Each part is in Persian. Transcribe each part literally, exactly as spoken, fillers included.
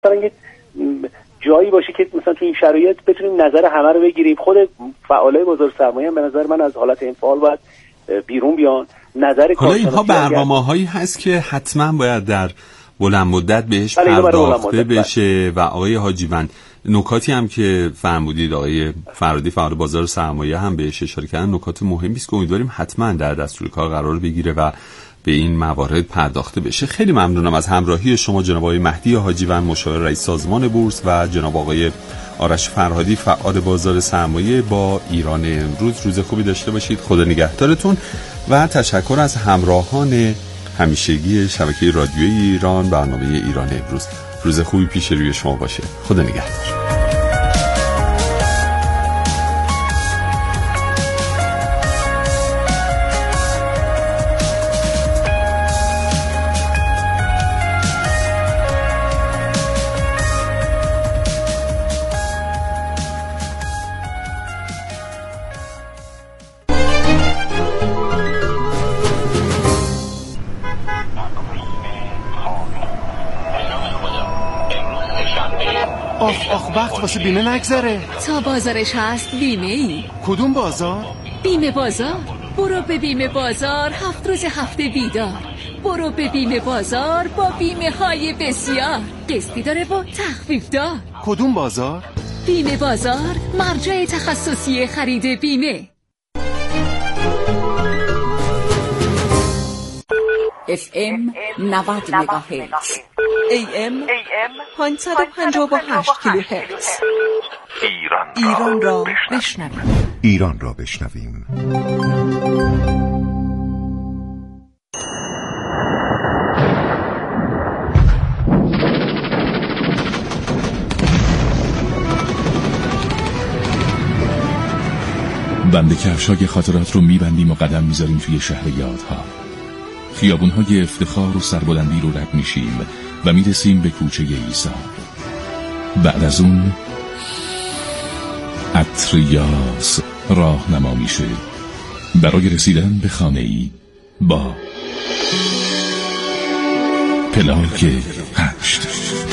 مثلا جایی باشه که مثلا تو این شرایط بتونیم نظر همه رو بگیریم. خود فعالای بازار سرمایه هم به نظر من از حالت انفعال باید بیرون بیان. نظر حالا اینها برنامه‌هایی هست که حتما باید در بلند مدت بهش بله پرداخته بشه. و آقای حاجیوند نکاتی هم که فرمودید آقای فرادی فعال بازار سرمایه هم بهش اشاره کردن نکات مهمی است که امیدواریم حتما در دستور کار قرار بگیره و به این موارد پرداخته بشه. خیلی ممنونم از همراهی شما جناب آقای مهدی حاجیوند مشاور رئیس سازمان بورس و جناب آقای آرش فرهادی فعال بازار سرمایه با ایران امروز. روز خوبی داشته باشید. خدا نگهدارتون و تشکر از همراهان همیشگی شبکه رادیویی ایران برنامه ایران امروز. روز خوبی پیش روی شما باشه. خدا نگهدار. آخ آخ وقت واسه بیمه نگذره. تا بازارش هست بیمه ای. کدوم بازار؟ بیمه بازار. برو به بیمه بازار، هفت روز هفته بیدار. برو به بیمه بازار با بیمه های بسیار، قسطی داره و تخفیف دار. کدوم بازار؟ بیمه بازار، مرجع تخصصی خرید بیمه. اف ام نود مگاهرتز، ای ام پانصد و پنجاه و هشت کیلوهرتز. ایران, ایران را بشنویم. ایران را بشنویم. بند کفشای خاطرات رو میبندیم و قدم میذاریم توی شهر یادها. خیابون‌های افتخار و سربلندی رو رد میشیم و میرسیم به کوچه عیسی. بعد از اون عطر یاس راهنما میشه برای رسیدن به خانه‌ای با پلاک هشت.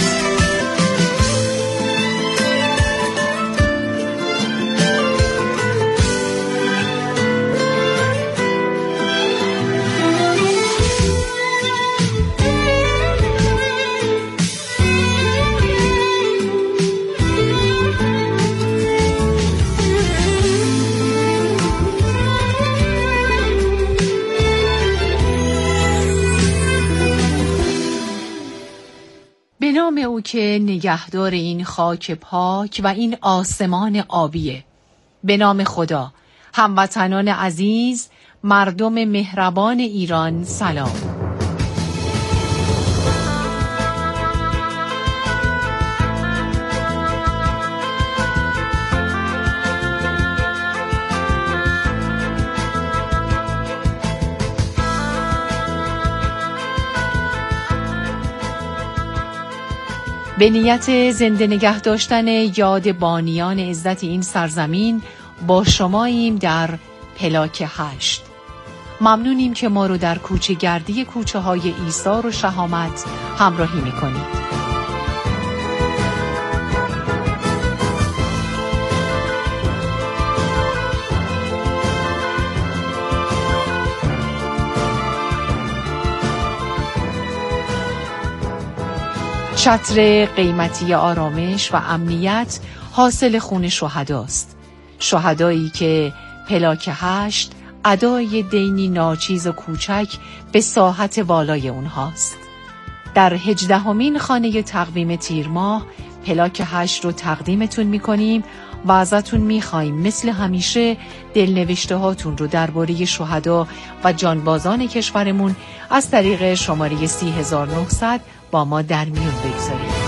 به نام او که نگهدار این خاک پاک و این آسمان آبیه. به نام خدا. هموطنان عزیز، مردم مهربان ایران، سلام. به نیت زنده نگه داشتن یاد بانیان عزت این سرزمین با شماییم در پلاک هشت. ممنونیم که ما رو در کوچه گردی کوچه های ایثار و شهامت همراهی میکنید. چتر قیمتی آرامش و امنیت حاصل خون شهداست. شهدایی که پلاک هشت ادای دینی ناچیز و کوچک به ساحت والای اونهاست. در هجدهمین خانه تقویم تیر ماه پلاک هشت رو تقدیمتون میکنیم و ازتون میخوایم مثل همیشه دلنوشته هاتون رو درباره شهدا و جانبازان کشورمون از طریق شماره سی هزار و نهصد با ما در میون بگذارید.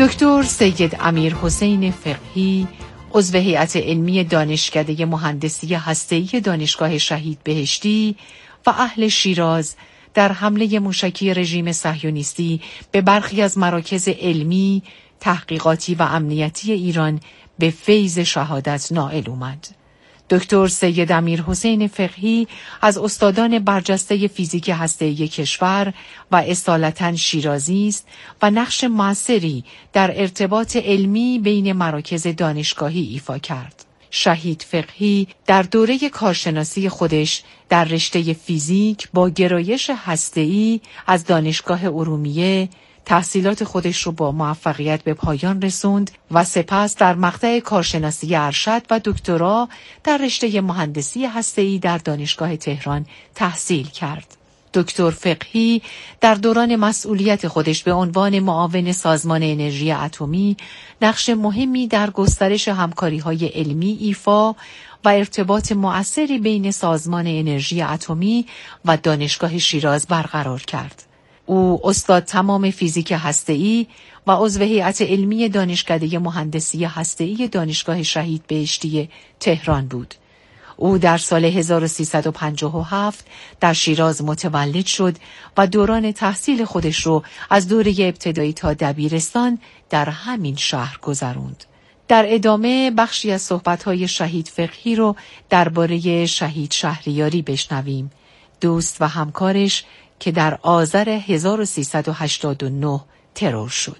دکتر سید امیر حسین فقهی، عضو هیئت علمی دانشکده مهندسی هسته‌ای دانشگاه شهید بهشتی و اهل شیراز، در حمله موشکی رژیم صهیونیستی به برخی از مراکز علمی، تحقیقاتی و امنیتی ایران به فیض شهادت نائل اومد. دکتر سید امیر حسین فقهی از استادان برجسته فیزیک هسته‌ای کشور و اصالتاً شیرازی است و نقش موثری در ارتباط علمی بین مراکز دانشگاهی ایفا کرد. شهید فقهی در دوره کارشناسی خودش در رشته فیزیک با گرایش هسته‌ای از دانشگاه ارومیه تحصیلات خودش رو با موفقیت به پایان رسوند و سپس در مقطع کارشناسی ارشد و دکترا در رشته مهندسی هسته‌ای در دانشگاه تهران تحصیل کرد. دکتر فقهی در دوران مسئولیت خودش به عنوان معاون سازمان انرژی اتمی نقش مهمی در گسترش همکاری‌های علمی ایفا و ارتباط مؤثری بین سازمان انرژی اتمی و دانشگاه شیراز برقرار کرد. او استاد تمام فیزیک هسته‌ای و عضو هیئت علمی دانشکده مهندسی هسته‌ای دانشگاه شهید بهشتی تهران بود. او در سال هزار و سیصد و پنجاه و هفت در شیراز متولد شد و دوران تحصیل خودش رو از دوره ابتدایی تا دبیرستان در همین شهر گذروند. در ادامه بخشی از صحبت‌های شهید فقهی رو درباره شهید شهریاری بشنویم، دوست و همکارش که در آذر هزار و سیصد و هشتاد و نه ترور شد.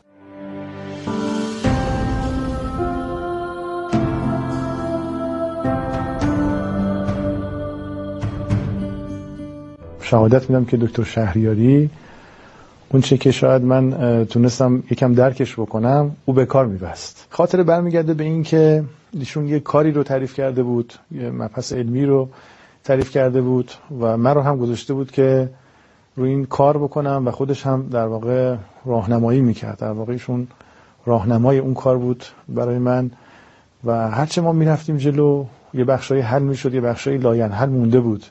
شهادت میدم که دکتر شهریاری اون چه که شاید من تونستم یکم درکش بکنم او به کار میبست. خاطر برمیگرده به این که ایشون یه کاری رو تعریف کرده بود، یه مبحث علمی رو تعریف کرده بود و من رو هم گذاشته بود که روی این کار بکنم و خودش هم در واقع راهنمایی میکرد. در واقع ایشون راهنمای اون کار بود برای من و هرچه ما میرفتیم جلو یه بخشای حل میشد، یه بخشای لاینحل مونده بود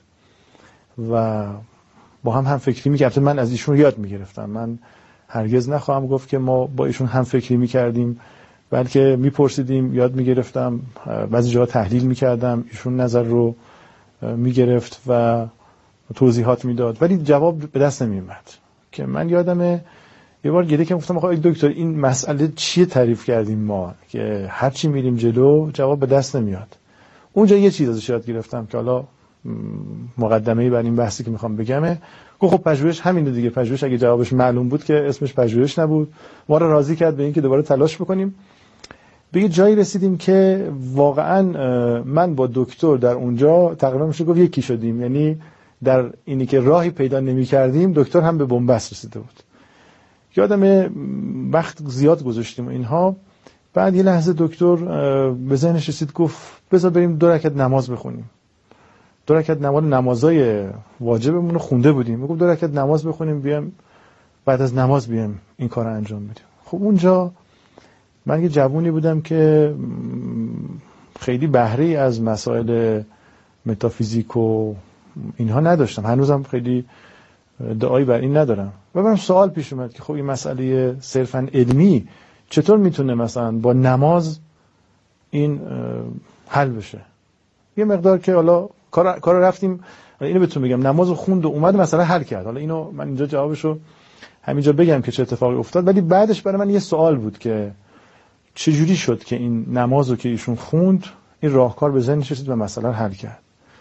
و با هم هم فکری میکرد. من از ایشون یاد میگرفتم. من هرگز نخواهم گفت که ما با ایشون هم فکری میکردیم، بلکه میپرسیدیم، یاد میگرفتم، بعضی جاها تحلیل میکردم، ایشون نظر رو میگرفت و توضیحات میداد ولی جواب به دست نمیومد. که من یادمه یه بار گله که گفتم آقا دکتر این مسئله چیه تعریف کردیم ما که هرچی میریم جلو جواب به دست نمیاد. اونجا یه چیز ازش یاد گرفتم که حالا مقدمه‌ای بر این بحثی که میخوام بگمه. گفت خب پژوهش همینه دیگه. پژوهش اگه جوابش معلوم بود که اسمش پژوهش نبود. ما رو راضی کرد به این که دوباره تلاش بکنیم. به یه جایی رسیدیم که واقعا من با دکتر در اونجا تقریبا میشه گفت یکی شدیم. یعنی در اینی که راهی پیدا نمی‌کردیم دکتر هم به بنبست رسیده بود. یادمه وقت زیاد گذاشتیم اینها. بعد یه لحظه دکتر به ذهنش رسید گفت بذار بریم دو رکعت نماز بخونیم. دو رکعت نماز نمازای واجبمون رو خونده بودیم. میگم دو رکعت نماز بخونیم بیام بعد از نماز بیام این کارو انجام بدیم. خب اونجا من یه جوونی بودم که خیلی بهره‌ای از مسائل متافیزیک و اینها نداشتم. هنوزم خیلی دعایی بر این ندارم. و من سوال پیش اومد که خب این مسئله صرفاً علمی چطور میتونه مثلا با نماز این حل بشه؟ یه مقدار که حالا کار کار رفتیم اینو بهتون بگم، نمازو خوند و اومد مثلا حل کرد. حالا اینو من اینجا جوابشو همینجا بگم که چه اتفاقی افتاد، ولی بعدش برای من یه سوال بود که چه جوری شد که این نمازو که ایشون خوند این راهکار به ذهنش رسید و مثلا حل کرد.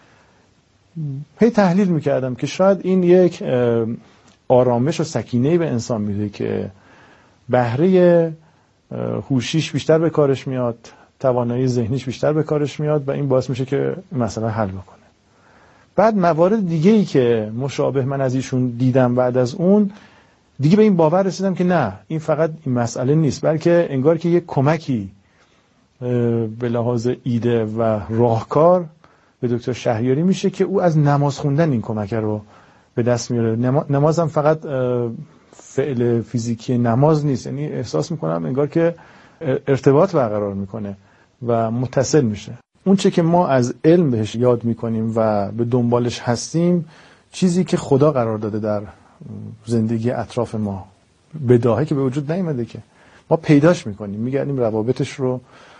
هی تحلیل میکردم که شاید این یک آرامش و سکینه‌ای به انسان میده که بهره هوشیش بیشتر به کارش میاد، توانایی ذهنیش بیشتر به کارش میاد و این باعث میشه که مثلا حل بکنه. بعد موارد دیگه‌ای که مشابه من از ایشون دیدم بعد از اون دیگه به این باور رسیدم که نه این فقط این مسئله نیست، بلکه انگار که یک کمکی به لحاظ ایده و راهکار به دکتر شهریاری میشه که او از نماز خوندن این کمک رو به دست میاره. نمازم فقط فعل فیزیکی نماز نیست، یعنی احساس میکنم انگار که ارتباط برقرار میکنه و متصل میشه. اون چه که ما از علم بهش یاد میکنیم و به دنبالش هستیم چیزی که خدا قرار داده در زندگی اطراف ما، بداهه که به وجود نیامده که ما پیداش میکنیم، میگردیم روابطش رو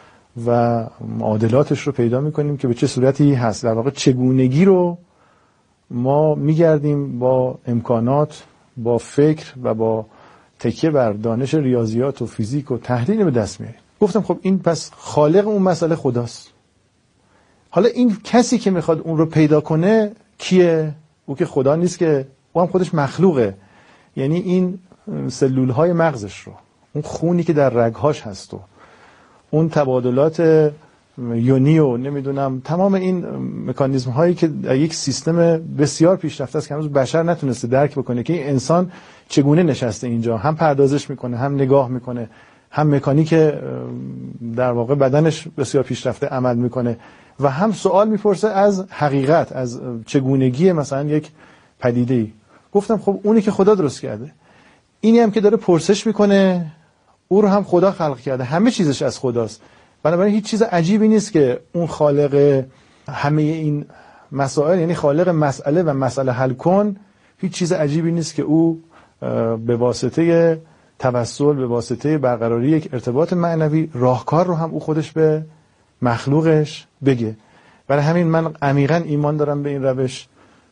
و معادلاتش رو پیدا میکنیم که به چه صورتی هست. در واقع چگونگی رو ما میگردیم با امکانات، با فکر و با تکیه بر دانش ریاضیات و فیزیک و تحلیل به دست میاریم. گفتم خب این پس خالق اون مسئله خداست. حالا این کسی که میخواد اون رو پیدا کنه کیه؟ او که خدا نیست که، او هم خودش مخلوقه. یعنی این سلول های مغزش رو، اون خونی که در رگهاش هست و اون تبادلات یونی و نمیدونم تمام این مکانیزم هایی که یک سیستم بسیار پیشرفته است که هنوز بشر نتونسته درک بکنه که این انسان چگونه نشسته اینجا، هم پردازش میکنه، هم نگاه میکنه، هم مکانیک در واقع بدنش بسیار پیشرفته عمل میکنه و هم سوال میپرسه از حقیقت، از چگونگی مثلا یک پدیده‌ای. گفتم خب اونی که خدا درست کرده، اینی هم که داره پرسش میکنه، او رو هم خدا خلق کرده، همه چیزش از خداست. بنابراین هیچ چیز عجیبی نیست که اون خالق همه این مسائل، یعنی خالق مسئله و مسئله حل کن، هیچ چیز عجیبی نیست که او به واسطه توسل، به واسطه برقراری یک ارتباط معنوی، راهکار رو هم او خودش به مخلوقش بگه. برای همین من عمیقاً ایمان دارم به این روش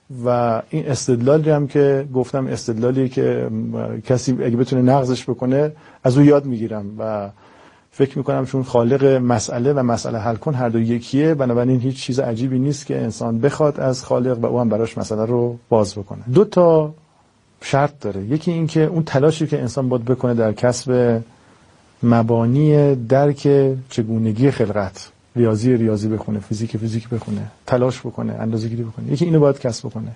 و این استدلالی هم که گفتم استدلالی که کسی اگه بتونه نقضش بکنه از او یاد میگیرم و فکر میکنم چون خالق مسئله و مسئله حل کن هر دو یکیه، بنابراین هیچ چیز عجیبی نیست که انسان بخواد از خالق و او هم براش مسئله رو باز بکنه. دو تا شرط داره. یکی این که اون تلاشی که انسان باید بکنه در کسب مبانی درک چگونگی خلقت، ریاضی ریاضی بخونه، فیزیک فیزیک بخونه، تلاش بکنه، اندازه‌گیری بکنه، یکی اینو باید کسب بکنه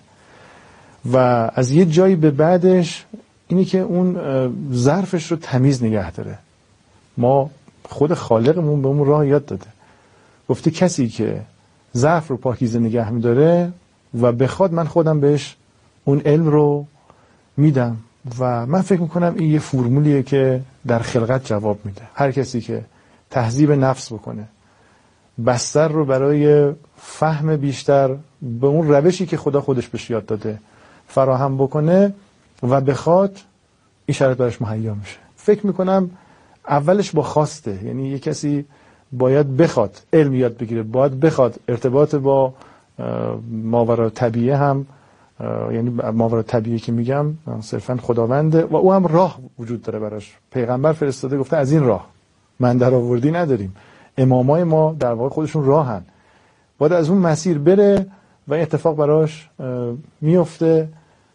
و از یه جایی به بعدش اینی که اون ظرفش رو تمیز نگه داره. ما خود خالقمون به اون راه یاد داده، گفته کسی که ظرف رو پاکیزه نگه می‌داره و بخواد من خودم بهش اون علم رو میدم و من فکر میکنم این یه فرمولیه که در خلقت جواب میده. هر کسی که تهذیب نفس بکنه، بستر رو برای فهم بیشتر به اون روشی که خدا خودش بهش یاد داده فراهم بکنه و بخواد، این شرط برش مهیا میشه. فکر میکنم اولش با خواسته، یعنی یه کسی باید بخواد علم یاد بگیره، باید بخواد ارتباط با ماورا طبیعه هم، یعنی ماورا طبیعی که میگم صرفا خداونده و او هم راه وجود داره براش. پیغمبر فرستاده گفته از این راه من در آوردی نداریم. امامای ما در واقع خودشون راهن، باید از اون مسیر بره و این اتفاق براش میفته.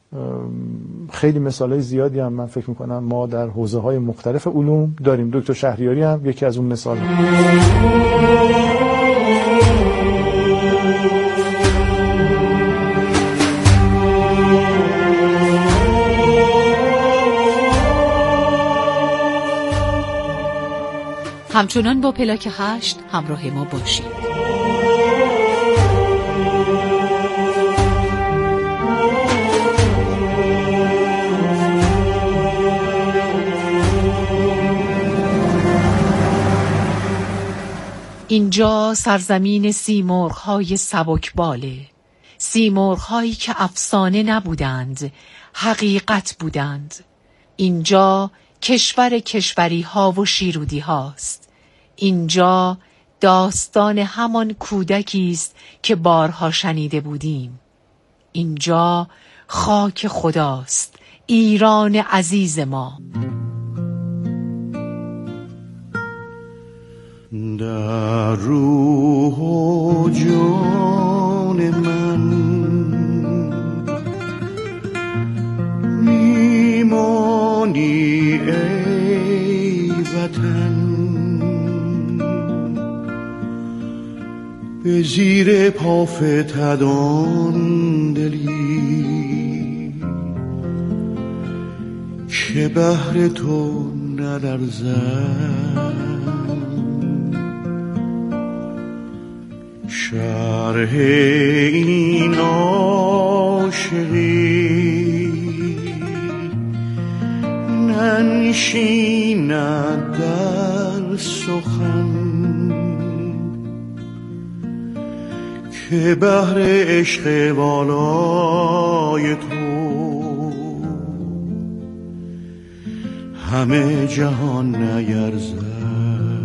خیلی مثالای زیادی هم من فکر میکنم ما در حوزه های مختلف علوم داریم. دکتر شهریاری هم یکی از اون مثال. همچنان با پلاک هشت همراه ما باشید. اینجا سرزمین سیمرغ‌های سبکباله، سیمرغ‌هایی که افسانه نبودند، حقیقت بودند. اینجا کشور کشوری ها و شیرودی هاست. اینجا داستان همان کودکی است که بارها شنیده بودیم. اینجا خاک خداست، ایران عزیز ما. در روح و جان من میمانی ای وطن، به زیر پافتدان دلی که بهر تو نلرزد. شرح این عاشقی ننشیند در سخن، که بهر عشق والای تو همه جهان نیرزد.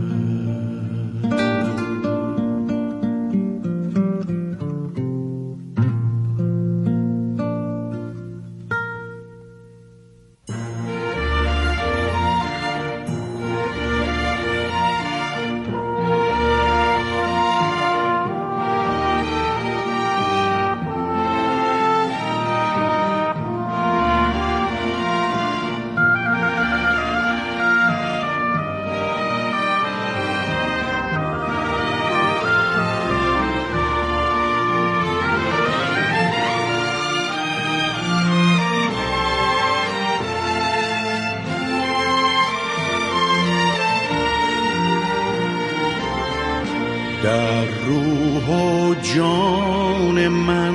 در روح و جان من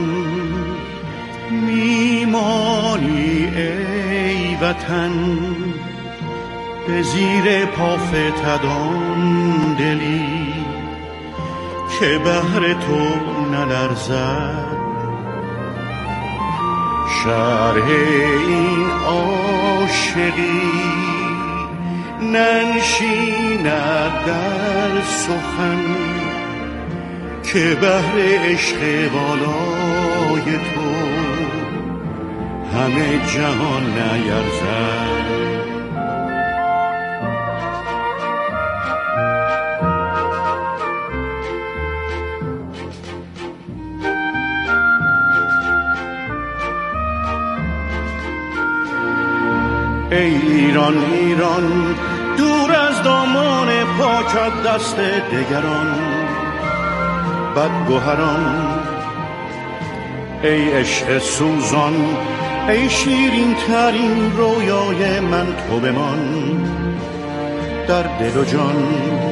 میمانی ای وطن، به زیر پا فتدان دلی که بهر تو نلرزد. شرح این عاشقی ننشیند در سخن، که بهر عشق بالای تو همه جهان نیرزد. ای ایران ایران، دور از دامان پاکت دست دگران بدگوهران. ای عشق سوزان، ای شیرین ترین رویای من، تو بمان در دل و جان.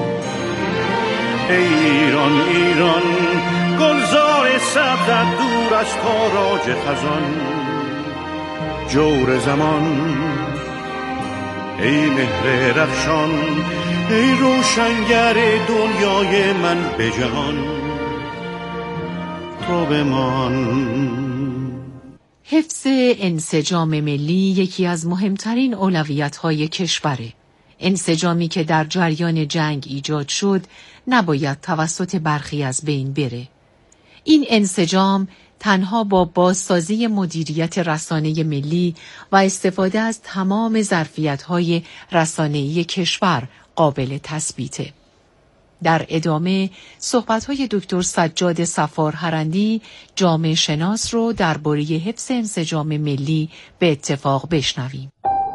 ای ایران ایران، گلزار سبزت دور از تاراج خزان. جور زمان، ای مهر رخشان، ای روشنگر دنیای من به جهان، تو بمان. حفظ انسجام ملی یکی از مهمترین اولویت‌های کشوره. انسجامی که در جریان جنگ ایجاد شد نباید توسط برخی از بین بره. این انسجام تنها با بازسازی مدیریت رسانه ملی و استفاده از تمام ظرفیت‌های رسانه‌ای کشور قابل تثبیته. در ادامه صحبت‌های دکتر سجاد صفارهرندی جامعه شناس رو درباره حفظ انسجام ملی به اتفاق بشنویم.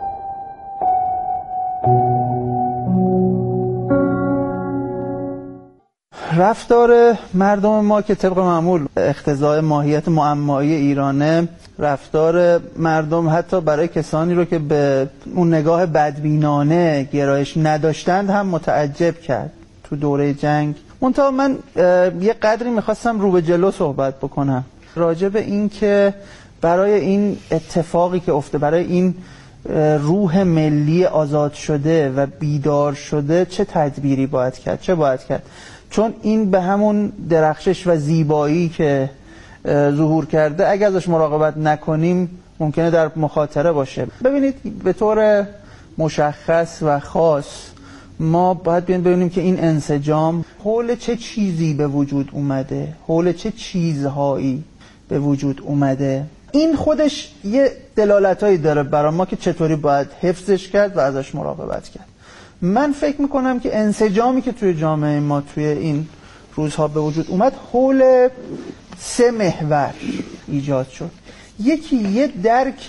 رفتار مردم ما که طبق معمول اقتضای ماهیت معمایی ایرانه، رفتار مردم حتی برای کسانی رو که به اون نگاه بدبینانه گرایش نداشتند هم متعجب کرد تو دوره جنگ. منتها من یه قدری میخواستم رو به جلو صحبت بکنم راجع به این که برای این اتفاقی که افته، برای این روح ملی آزاد شده و بیدار شده چه تدبیری باید کرد، چه باید کرد. چون این به همون درخشش و زیبایی که ظهور کرده اگه ازش مراقبت نکنیم ممکنه در مخاطره باشه. ببینید به طور مشخص و خاص ما باید ببینیم که این انسجام حول چه چیزی به وجود اومده، حول چه چیزهایی به وجود اومده. این خودش یه دلالتایی داره برای ما که چطوری باید حفظش کرد و ازش مراقبت کرد. من فکر میکنم که انسجامی که توی جامعه ما توی این روزها به وجود اومد حول سه محور ایجاد شد. یکی یه درک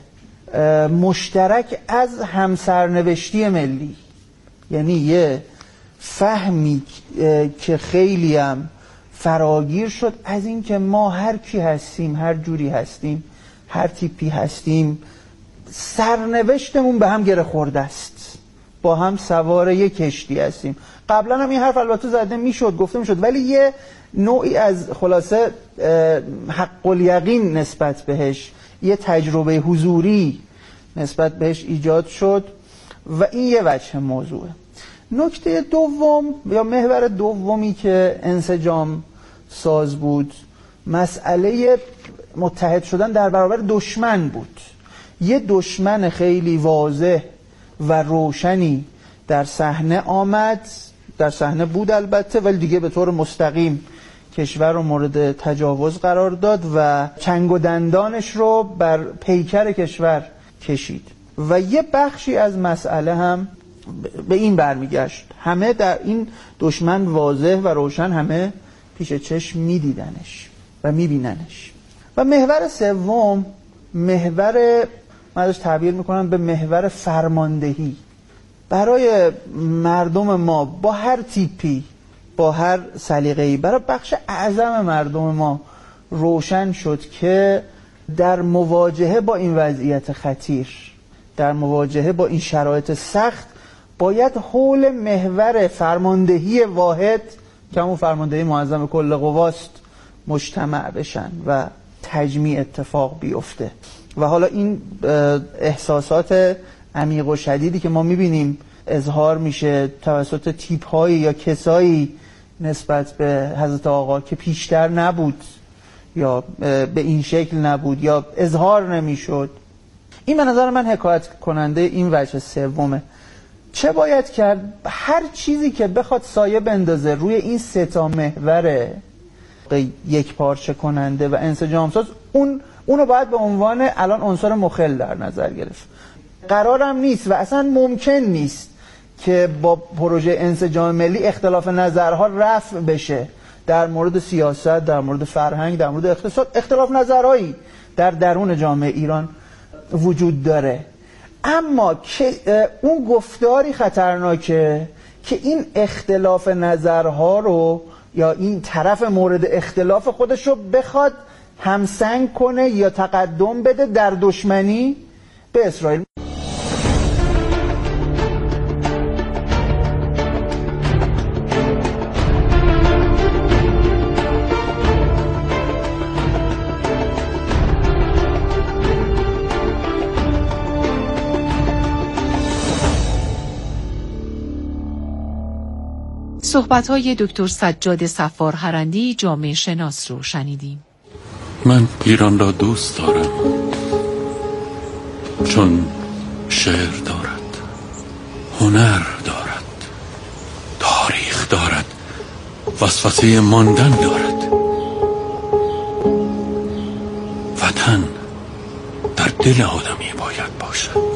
مشترک از همسرنوشتی ملی، یعنی یه فهمی که خیلی هم فراگیر شد از این که ما هر کی هستیم، هر جوری هستیم، هر تیپی هستیم، سرنوشتمون به هم گره خورده است، با هم سوار یک کشتی هستیم. قبلا هم این حرف البته زده میشد، گفته میشد، ولی یه نوعی از خلاصه حق الیقین نسبت بهش، یه تجربه حضوری نسبت بهش ایجاد شد و این یه وجه موضوعه. نکته دوم یا محور دومی که انسجام ساز بود مسئله متحد شدن در برابر دشمن بود. یه دشمن خیلی واضح و روشنی در صحنه آمد، در صحنه بود البته، ولی دیگه به طور مستقیم کشور رو مورد تجاوز قرار داد و چنگ و دندانش رو بر پیکر کشور کشید. و یه بخشی از مسئله هم به این برمیگشت، همه در این دشمن واضح و روشن همه پیش چشم میدیدنش و میبیننش. و محور سوم، محور من ازش تعبیر میکنم به محور فرماندهی. برای مردم ما با هر تیپی، با هر سلیقه‌ای، برای بخش اعظم مردم ما روشن شد که در مواجهه با این وضعیت خطیر، در مواجهه با این شرایط سخت، باید حول محور فرماندهی واحد که همون فرماندهی معظم کل قواست مجتمع بشن و تجمیع اتفاق بیفته. و حالا این احساسات عمیق و شدیدی که ما میبینیم اظهار میشه توسط تیپ هایی یا کسایی نسبت به حضرت آقا که پیشتر نبود یا به این شکل نبود یا اظهار نمیشد، این به نظر من حکایت کننده این وجه سومه. چه باید کرد؟ هر چیزی که بخواد سایه بندازه روی این سه تا محور یک پارچه کننده و انسجامساز، اون اونو باید به عنوان الان عنصر مخل در نظر گرفت. قرارم نیست و اصلا ممکن نیست که با پروژه انسجام ملی اختلاف نظرها رفع بشه. در مورد سیاست، در مورد فرهنگ، در مورد اقتصاد اختلاف نظرهایی در درون جامعه ایران وجود داره، اما که اون گفتاری خطرناکه که این اختلاف نظرها رو یا این طرف مورد اختلاف خودش رو بخواد همسنگ کنه یا تقدم بده در دشمنی به اسرائیل. صحبت‌های دکتر سجاد صفارهرندی جامعه شناس رو شنیدیم. من ایران را دوست دارم چون شعر دارد، هنر دارد، تاریخ دارد، وسوسه ماندن دارد. وطن در دل آدمی باید باشد.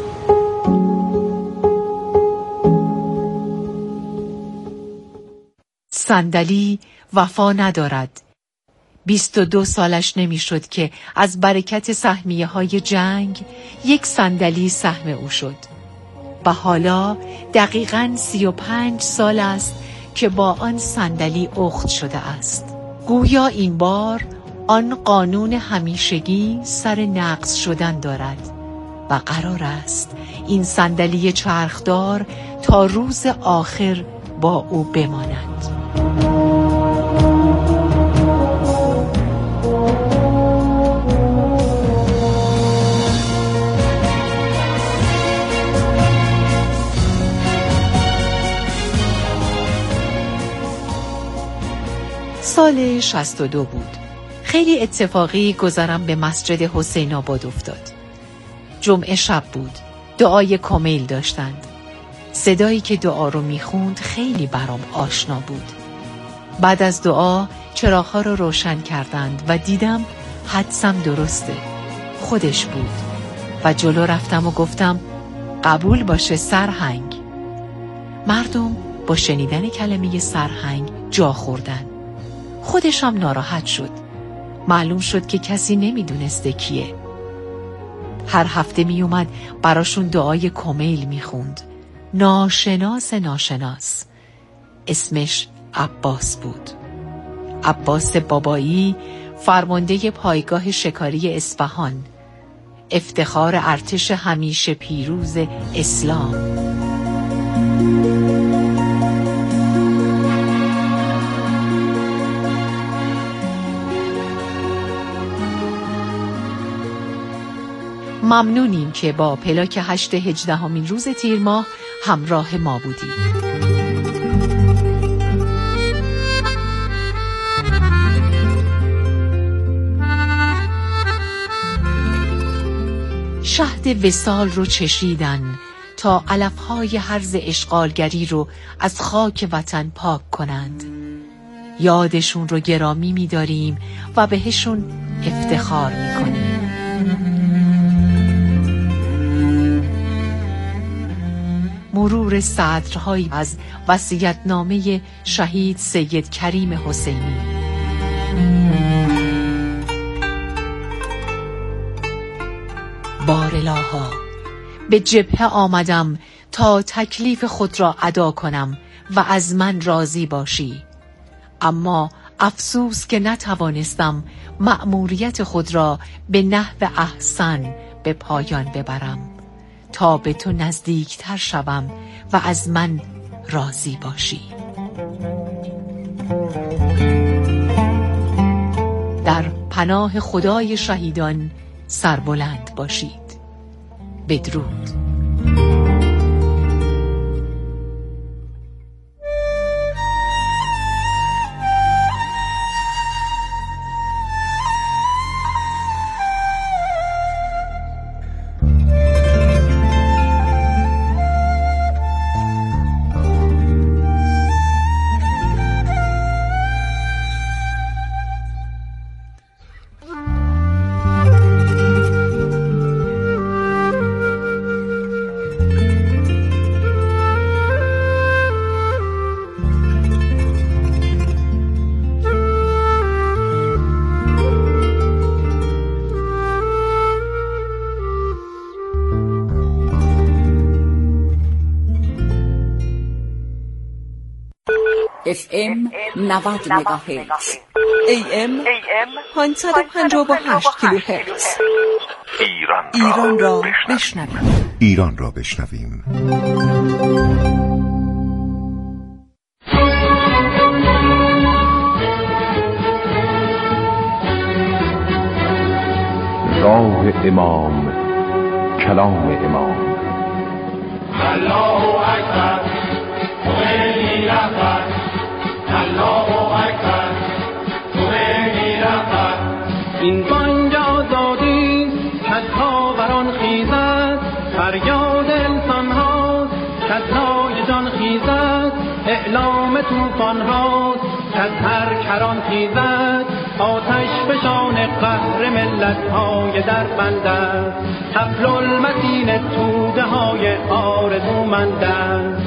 صندلی وفا ندارد. بیست و دو سالش نمیشد که از برکت سهمیه های جنگ یک صندلی سهم او شد و حالا دقیقاً سی و پنج سال است که با آن صندلی اخت شده است. گویا این بار آن قانون همیشگی سر نقض شدن دارد و قرار است این صندلی چرخدار تا روز آخر با او بماند. سال شصت و دو بود. خیلی اتفاقی گذرم به مسجد حسین آباد افتاد. جمعه شب بود. دعای کمیل داشتند. صدایی که دعا رو میخوند خیلی برام آشنا بود. بعد از دعا چراغ‌ها رو روشن کردند و دیدم حدسم درسته. خودش بود و جلو رفتم و گفتم قبول باشه سرهنگ. مردم با شنیدن کلمه سرهنگ جا خوردن. خودشم ناراحت شد. معلوم شد که کسی نمیدونسته کیه. هر هفته می اومد براشون دعای کمیل می خوند. ناشناس ناشناس. اسمش عباس بود. عباس بابایی، فرمانده پایگاه شکاری اصفهان، افتخار ارتش همیشه پیروز اسلام. ممنونیم که با پلاک هشت هجدهمین روز تیر ماه همراه ما بودید. شهد وصال رو چشیدن تا علفهای هرز اشغالگری رو از خاک وطن پاک کنند. یادشون رو گرامی می‌داریم و بهشون افتخار می‌کنیم. مرور سطرهایی از وصیت‌نامه شهید سید کریم حسینی. بارالها، به جبهه آمدم تا تکلیف خود را ادا کنم و از من راضی باشی، اما افسوس که نتوانستم مأموریت خود را به نحو احسن به پایان ببرم تا به تو نزدیکتر شوم و از من راضی باشی. در پناه خدای شهیدان سربلند باشید. بدرود. اف ام نود مگاهرتز، ای ام پانصد و پنجاه و هشت کیلوهرتز. ایران را بشنویم. ایران را بشنویم. راه امام، کلام امام. الله اکبر، خمینی رهبر. الله اکبر، خمینی رهبر. این بانگ آزادی کز خاوران خیزد، فریاد انسان هاست کز نای جان خیزد، اعلام طوفان هاست کز هر کران خیزد، آتش فشان قهر ملت های در بند است، حبل المتین توده های آرزومند است.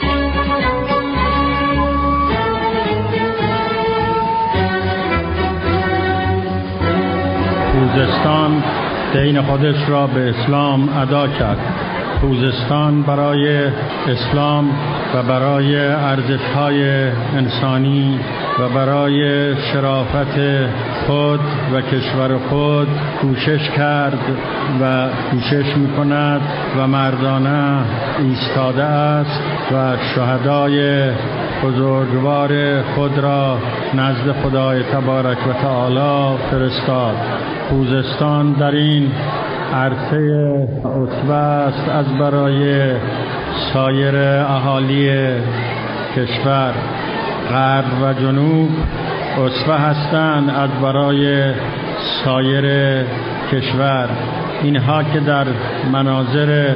خوزستان دین خودش را به اسلام ادا کرد. خوزستان برای اسلام و برای ارزش‌های انسانی و برای شرافت خود و کشور خود کوشش کرد و کوشش می‌کند و مردانه ایستاده است و شهدای بزرگوار خود را نزد خدای تبارک و تعالی فرستاد. خوزستان در این عرصه عصبه است از برای سایر اهالی کشور. غرب و جنوب عصبه هستند از برای سایر کشور. اینها که در مناظر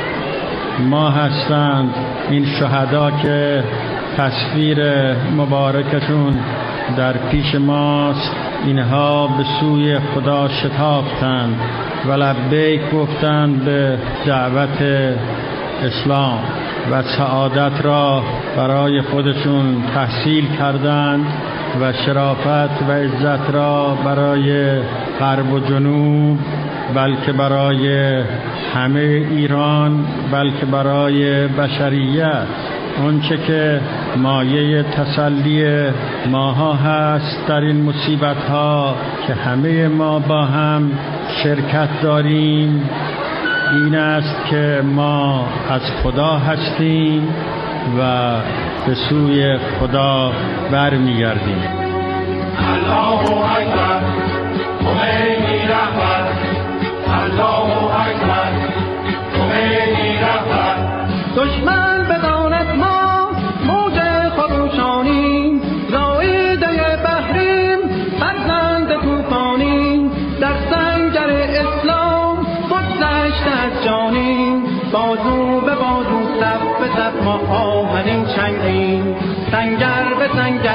ما هستند، این شهدا که تصویر مبارکشون در پیش ماست، اینها به سوی خدا شتافتند و لبیک گفتند به دعوت اسلام و سعادت را برای خودشون تحصیل کردند و شرافت و عزت را برای غرب و جنوب، بلکه برای همه ایران، بلکه برای بشریت. اونچه که مایه تسلی ماها هست در این مصیبت ها که همه ما با هم شرکت داریم، این است که ما از خدا هستیم و به سوی خدا برمیگردیم. الله اکبر، خمینی رهبر. الله اکبر، خمینی رهبر. دشمن بداند ما موج خروشانیم، زایده بحریم، فرزند طوفانیم، در سنگر اسلام بگذشته از جانیم، بازو به ازد ما آهنین چنگیم سنگر به سنگر